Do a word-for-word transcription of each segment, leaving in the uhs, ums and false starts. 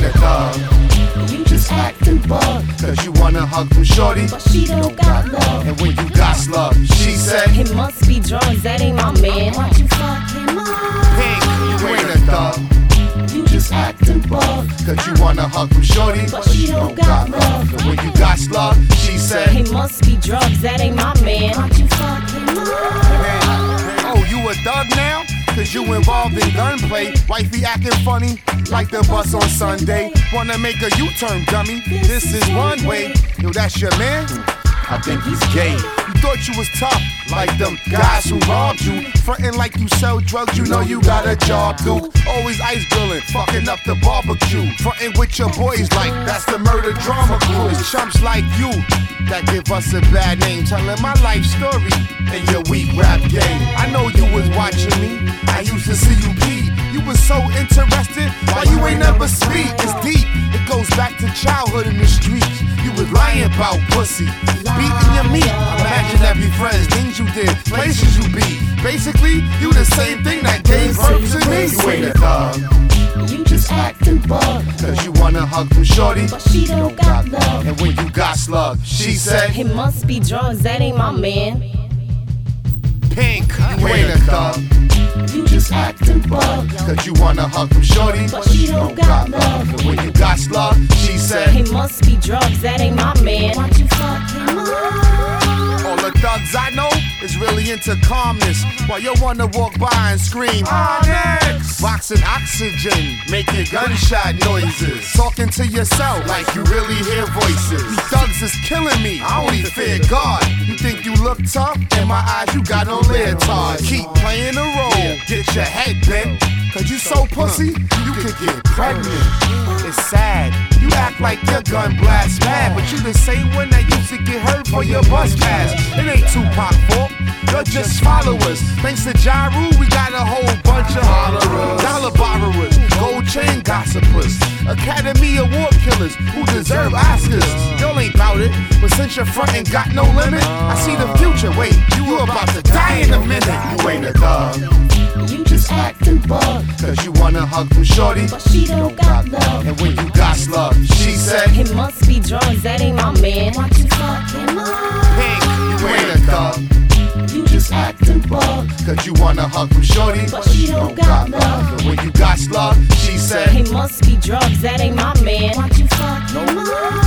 a thug. You just acting bug, cause you wanna hug from shorty, but she don't got love. And when you got slug, she said, it must be drugs, that ain't my man. Why'd you fuck him up? Pink, you ain't a thug. You just acting bug, cause you wanna hug from shorty, but she don't got love. And when you got slug, she said, it must be drugs, that ain't my man. Why'd you fuck him up? Oh, you a thug now? Cause you involved in gunplay. Wifey acting funny, like the bus on Sunday. Wanna make a U-turn, dummy. This is one way. Yo, that's your man? I think he's gay. You thought you was tough, like them guys who robbed you. Frontin' like you sell drugs, you know you got a job, dude. Always ice grilling, fucking up the barbecue. Frontin' with your boys like that's the murder drama crew. It's chumps like you that give us a bad name, telling my life story in your weak rap game. I know you was watching me, I used to see you pee. You was so interested, why you ain't never speak? It's deep, it goes back to childhood in the streets. You was lying about pussy, beating your meat. Imagine every friends, things you did, places you be. Basically, you the same thing that gave birth to me. You ain't a thug. You just acting bug, cause you wanna hug from shorty, but she don't got love. And when you got slug, she said, it must be drugs, that ain't my man. Pink, you ain't a thug. You just acting bug, cause you wanna hug from shorty, but she don't got love. And when you got slug, she said, it must be drugs, that ain't my man. Why'd you fuck him up? All the thugs I know is really into calmness, while you wanna walk by and scream, Onyx! Boxing oxygen, making gunshot noises, talking to yourself like you really hear voices. These thugs is killing me, I only fear God. You think you look tough? In my eyes you got no leotard. Keep playing the role, get your head bent, cause you so pussy, you could get pregnant. It's sad, you act like your gun blast mad, but you the same one that used to get hurt for your bus pass. It ain't Tupac fault, you're just followers. Thanks to Ja Rule, we got a whole bunch of hollerers, dollar borrowers, gold chain gossipers, Academy Award killers who deserve Oscars. Y'all ain't bout it, but since your front ain't got no limit, I see the future. Wait, you about to die in a minute. You ain't a thug. You just acting bug, cause you wanna hug from shorty, but she don't got love. And when you got slug, she said, it must be drugs, that ain't my man. Why'd you fuck him up? Pink, you ain't a thug. You just acting bug, cause you wanna hug from shorty, but she don't got love. And when you got slug, she said, it must be drugs, that ain't my man. Why'd you fuck him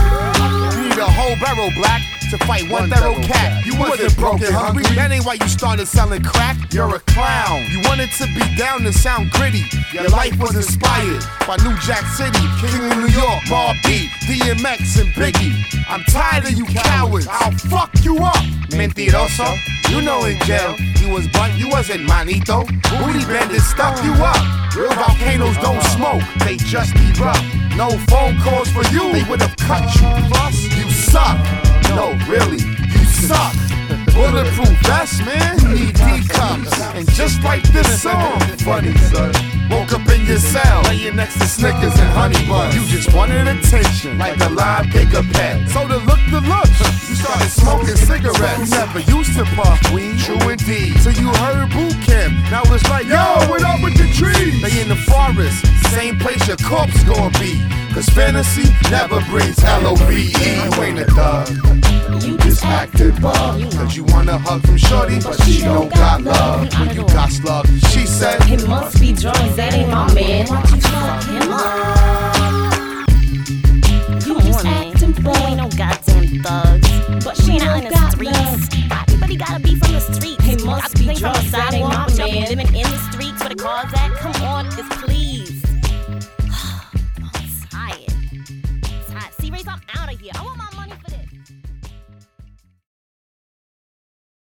up? You need a whole barrel black to fight one thorough cat. You wasn't broken hungry, that ain't why you started selling crack. You're a clown. You wanted to be down and sound gritty. Your life was inspired by New Jack City, King of New York, Mobb Deep, D M X and Biggie. I'm tired of you cowards, I'll fuck you up. Mentiroso, you know in jail you was bunt, you wasn't manito. Booty bandits stuck you up. Real volcanoes don't smoke, they just erupt. No phone calls for you, they would've cut you. Plus, you suck. No, really, you suck. Bulletproof vest, man, you need D-cups. And just like this song, funny son, woke up in your cell, laying next to Snickers and honey buns. You just wanted attention, like a live bigger pet. So to look the looks, you started smoking cigarettes. You never used to puff weed, true indeed. So you heard boot camp, now it's like, yo, what up with the trees? They in the forest, same place your corpse gonna be. Cause fantasy never brings L O V E. You ain't a thug. You just acted bug, cause you wanna hug from shorty, but she don't got love. When you got slug, she said, it must be drugs, that ain't my man. Why'd you fuck him up? You just acting bug, ain't no goddamn thugs, but she not in the streets. Everybody gotta be from the streets. It must be drugs, that ain't my man. Living in the streets where the cars at, come on, it's please. I'm tired. Tired. See, Race, I'm out of here. I want my money for